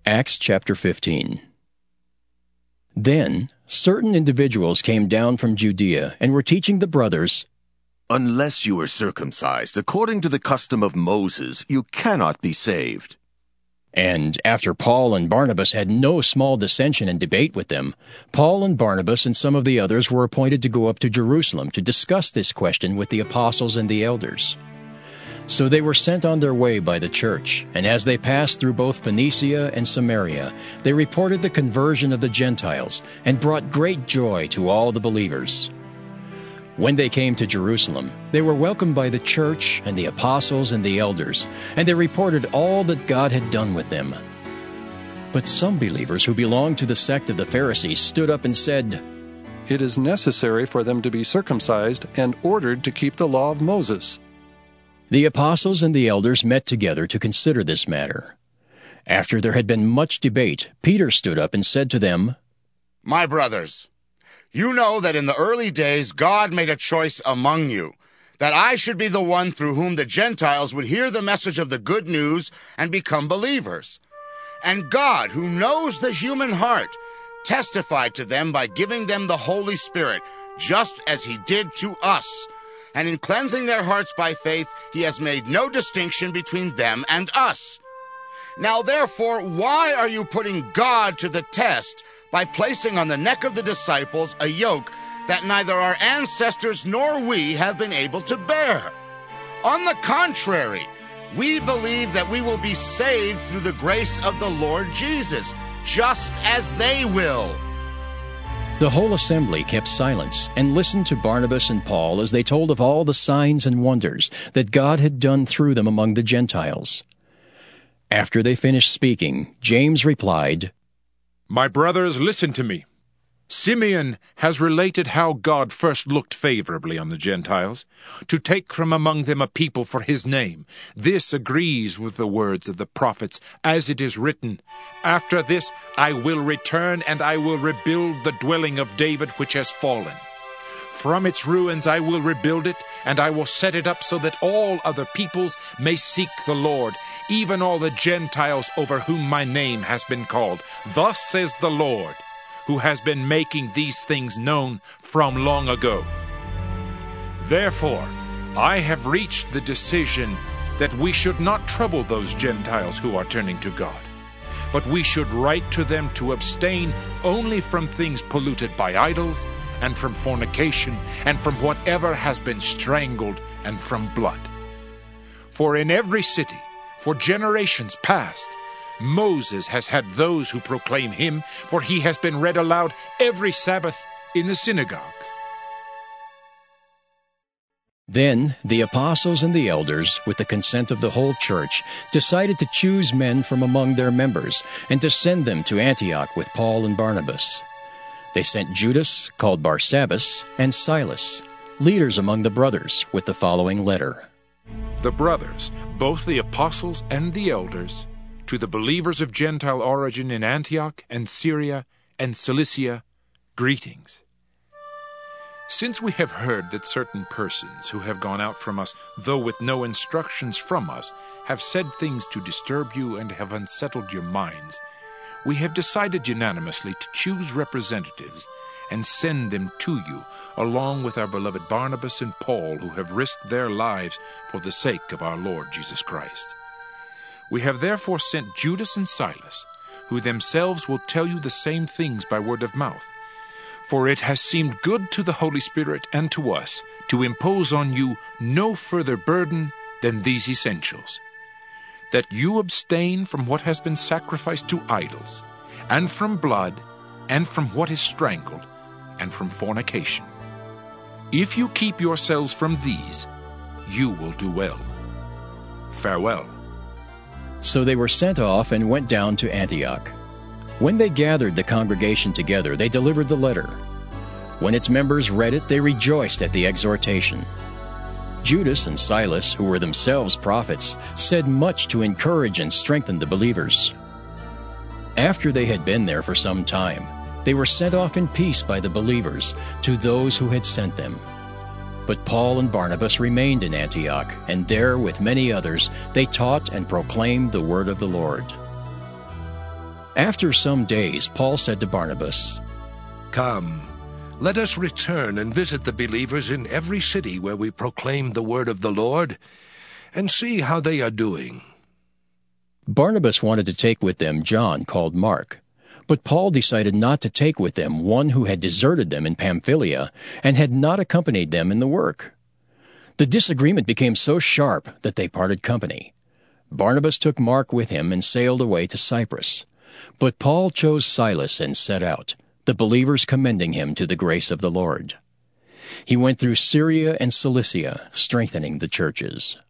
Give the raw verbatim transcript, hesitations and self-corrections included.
Acts chapter fifteen. Then certain individuals came down from Judea and were teaching the brothers, "Unless you are circumcised according to the custom of Moses, you cannot be saved." And after Paul and Barnabas had no small dissension and debate with them, Paul and Barnabas and some of the others were appointed to go up to Jerusalem to discuss this question with the apostles and the elders. So they were sent on their way by the church, and as they passed through both Phoenicia and Samaria, they reported the conversion of the Gentiles and brought great joy to all the believers. When they came to Jerusalem, they were welcomed by the church and the apostles and the elders, and they reported all that God had done with them. But some believers who belonged to the sect of the Pharisees stood up and said, "It is necessary for them to be circumcised and ordered to keep the law of Moses." The apostles and the elders met together to consider this matter. After there had been much debate, Peter stood up and said to them, "My brothers, you know that in the early days God made a choice among you, that I should be the one through whom the Gentiles would hear the message of the good news and become believers. And God, who knows the human heart, testified to them by giving them the Holy Spirit, just as he did to us. And in cleansing their hearts by faith, he has made no distinction between them and us. Now therefore, why are you putting God to the test by placing on the neck of the disciples a yoke that neither our ancestors nor we have been able to bear? On the contrary, we believe that we will be saved through the grace of the Lord Jesus, just as they will." The whole assembly kept silence and listened to Barnabas and Paul as they told of all the signs and wonders that God had done through them among the Gentiles. After they finished speaking, James replied, "My brothers, listen to me. Simeon has related how God first looked favorably on the Gentiles, to take from among them a people for his name. This agrees with the words of the prophets, as it is written, 'After this I will return, and I will rebuild the dwelling of David which has fallen. From its ruins I will rebuild it, and I will set it up so that all other peoples may seek the Lord, even all the Gentiles over whom my name has been called. Thus says the Lord, who has been making these things known from long ago. Therefore, I have reached the decision that we should not trouble those Gentiles who are turning to God, but we should write to them to abstain only from things polluted by idols, and from fornication, and from whatever has been strangled, and from blood. For in every city, for generations past, Moses has had those who proclaim him, for he has been read aloud every Sabbath in the synagogues." Then the apostles and the elders, with the consent of the whole church, decided to choose men from among their members and to send them to Antioch with Paul and Barnabas. They sent Judas, called Barsabbas, and Silas, leaders among the brothers, with the following letter. The brothers, both the apostles and the elders, to the believers of Gentile origin in Antioch and Syria and Cilicia, greetings. Since we have heard that certain persons who have gone out from us, though with no instructions from us, have said things to disturb you and have unsettled your minds, we have decided unanimously to choose representatives and send them to you, along with our beloved Barnabas and Paul, who have risked their lives for the sake of our Lord Jesus Christ. We have therefore sent Judas and Silas, who themselves will tell you the same things by word of mouth. For it has seemed good to the Holy Spirit and to us to impose on you no further burden than these essentials: that you abstain from what has been sacrificed to idols, and from blood, and from what is strangled, and from fornication. If you keep yourselves from these, you will do well. Farewell." So they were sent off and went down to Antioch. When they gathered the congregation together, they delivered the letter. When its members read it, they rejoiced at the exhortation. Judas and Silas, who were themselves prophets, said much to encourage and strengthen the believers. After they had been there for some time, they were sent off in peace by the believers to those who had sent them. But Paul and Barnabas remained in Antioch, and there, with many others, they taught and proclaimed the word of the Lord. After some days, Paul said to Barnabas, "Come, let us return and visit the believers in every city where we proclaim the word of the Lord, and see how they are doing." Barnabas wanted to take with them John, called Mark, but Paul decided not to take with them one who had deserted them in Pamphylia and had not accompanied them in the work. The disagreement became so sharp that they parted company. Barnabas took Mark with him and sailed away to Cyprus. But Paul chose Silas and set out, the believers commending him to the grace of the Lord. He went through Syria and Cilicia, strengthening the churches.